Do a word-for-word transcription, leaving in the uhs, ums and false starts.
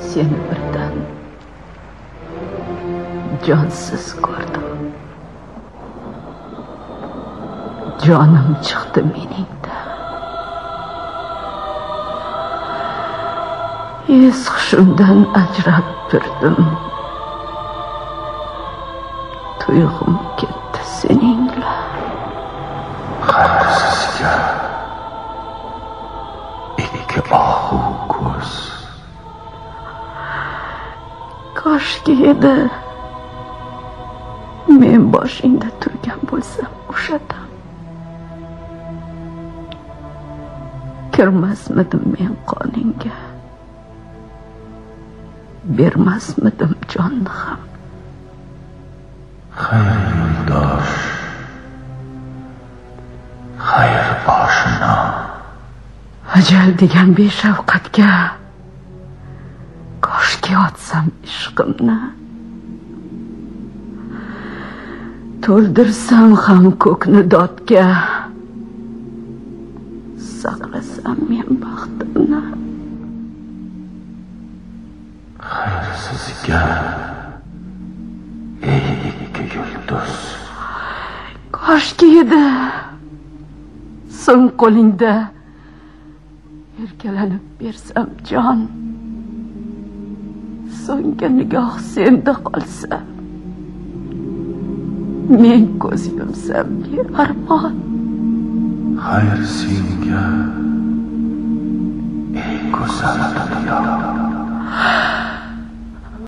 seni birdan jonsiz ko'rdim. Jonim chiqdi meningda. Es hushimdan ajrab turdim. Tuyg'um ketdi seningla. Qarsizga ikki ohu ko'z. Koshki edi men boshingda turgan bo'lsam o'sha dam. Kirmasmidim men qoningga, bermasmidim jonni ham. Xayr yo'ldosh, xayr oshna. Ajal degan beshafqatga koshki otsam ishqimni, to'ldirsam ham ko'kni dodga, saqlasam men baxtimni. Xayrsizga ey ikki yulduz. Koshki edi so'ng qo'lingda erkalanib bersam jon, so'nggi nigoh senda qolsa, men ko'z yumsam bearmon. Xayr senga ey go'zal dunyo.